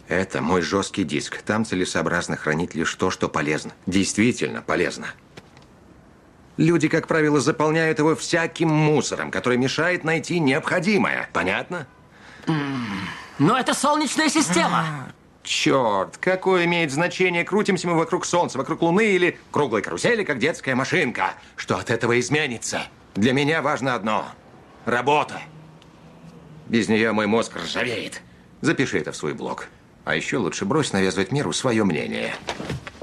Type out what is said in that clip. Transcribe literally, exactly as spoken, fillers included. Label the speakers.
Speaker 1: Это мой жесткий диск. Там целесообразно хранить лишь то, что полезно. Действительно полезно. Люди, как правило, заполняют его всяким мусором, который мешает найти необходимое. Понятно?
Speaker 2: Но это Солнечная система.
Speaker 1: Черт, какое имеет значение, крутимся мы вокруг Солнца, вокруг Луны или круглой карусели, как детская машинка. Что от этого изменится? Для меня важно одно – работа. Без нее мой мозг ржавеет. Запиши это в свой блог. А еще лучше брось навязывать миру свое мнение.